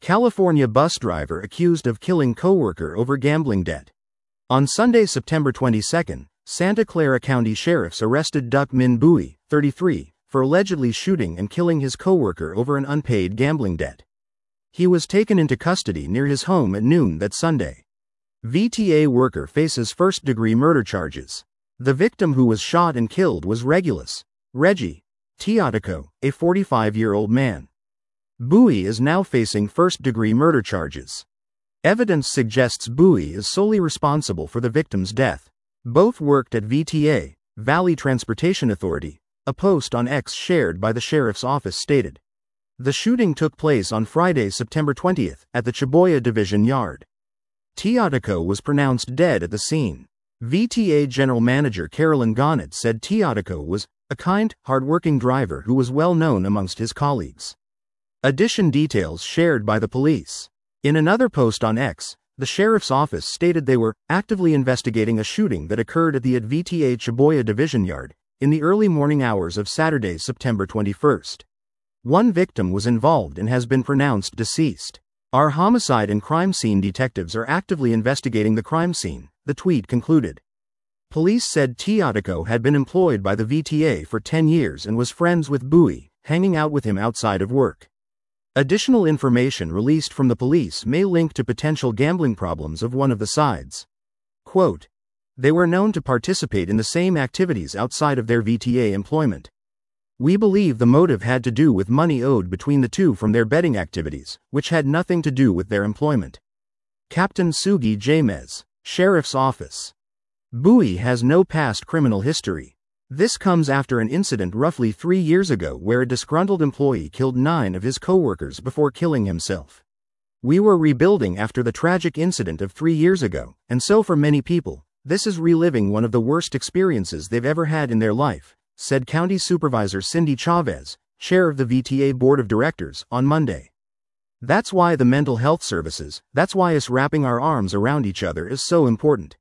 California bus driver accused of killing coworker over gambling debt. On Sunday, September 22, Santa Clara County sheriffs arrested Duc Minh Bui, 33, for allegedly shooting and killing his coworker over an unpaid gambling debt. He was taken into custody near his home at noon that Sunday. VTA worker faces first-degree murder charges. The victim who was shot and killed was Regulus Reggie Teotico, a 45-year-old man. Bui is now facing first-degree murder charges. Evidence suggests Bui is solely responsible for the victim's death. Both worked at VTA, Valley Transportation Authority, a post on X shared by the sheriff's office stated. The shooting took place on Friday, September 20, at the Chaboya Division Yard. Teotico was pronounced dead at the scene. VTA General Manager Carolyn Gonnet said Teotico was a kind, hard-working driver who was well known amongst his colleagues. Addition details shared by the police. In another post on X, the sheriff's office stated they were actively investigating a shooting that occurred at the VTA Chaboya Division Yard in the early morning hours of Saturday, September 21. One victim was involved and has been pronounced deceased. Our homicide and crime scene detectives are actively investigating the crime scene, the tweet concluded. Police said Teotico had been employed by the VTA for 10 years and was friends with Bui, hanging out with him outside of work. Additional information released from the police may link to potential gambling problems of one of the sides. Quote, "They were known to participate in the same activities outside of their VTA employment. We believe the motive had to do with money owed between the two from their betting activities, which had nothing to do with their employment." Captain Sugi Jamez, Sheriff's Office. Bui has no past criminal history. This comes after an incident roughly 3 years ago where a disgruntled employee killed 9 of his coworkers before killing himself. "We were rebuilding after the tragic incident of 3 years ago, and so for many people, this is reliving one of the worst experiences they've ever had in their life," said County Supervisor Cindy Chavez, chair of the VTA Board of Directors, on Monday. "That's why the mental health services, that's why us wrapping our arms around each other is so important.